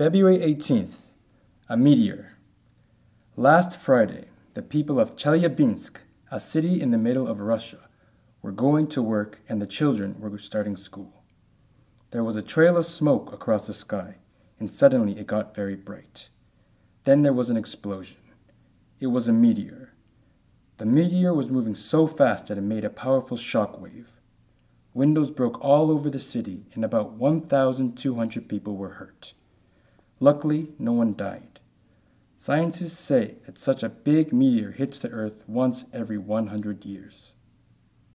February 18th, a meteor. Last Friday, the people of Chelyabinsk, a city in the middle of Russia, were going to work and the children were starting school. There was a trail of smoke across the sky, and suddenly it got very bright. Then there was an explosion. It was a meteor. The meteor was moving so fast that it made a powerful shock wave. Windows broke all over the city and about 1,200 people were hurt. Luckily, no one died. Scientists say that such a big meteor hits the Earth once every 100 years.